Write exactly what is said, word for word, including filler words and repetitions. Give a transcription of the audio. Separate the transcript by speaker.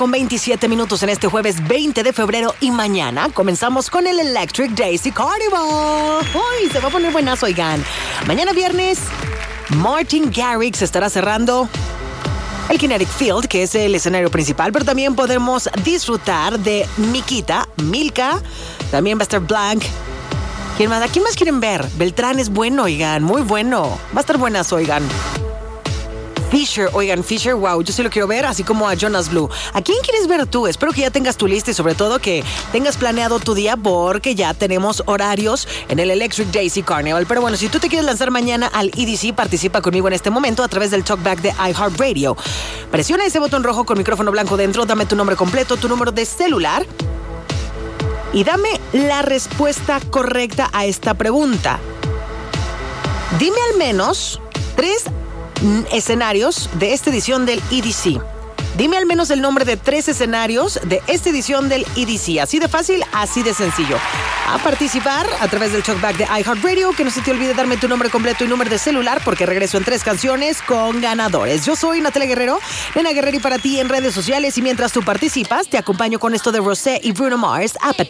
Speaker 1: Con veintisiete minutos en este jueves veinte de febrero y mañana comenzamos con el Electric Daisy Carnival. ¡Uy! Se va a poner buenazo, oigan. Mañana viernes, Martin Garrix estará cerrando el Kinetic Field, que es el escenario principal, pero también podemos disfrutar de Miquita, Milka, también va a estar Blank. ¿Quién más? ¿A quién más quieren ver? Beltrán es bueno, oigan, muy bueno. Va a estar buenazo, oigan. Fisher, oigan, Fisher, wow, yo sí lo quiero ver, así como a Jonas Blue. ¿A quién quieres ver tú? Espero que ya tengas tu lista y sobre todo que tengas planeado tu día porque ya tenemos horarios en el Electric Daisy Carnival. Pero bueno, si tú te quieres lanzar mañana al E D C, participa conmigo en este momento a través del talkback de iHeartRadio. Presiona ese botón rojo con micrófono blanco dentro, dame tu nombre completo, tu número de celular y dame la respuesta correcta a esta pregunta. Dime al menos tres escenarios de esta edición del E D C. Dime al menos el nombre de tres escenarios de esta edición del E D C. Así de fácil, así de sencillo. A participar a través del talkback de iHeartRadio. Que no se te olvide darme tu nombre completo y número de celular porque regreso en tres canciones con ganadores. Yo soy Natalia Guerrero, Nena Guerrero y para ti en redes sociales. Y mientras tú participas, te acompaño con esto de Rosé y Bruno Mars.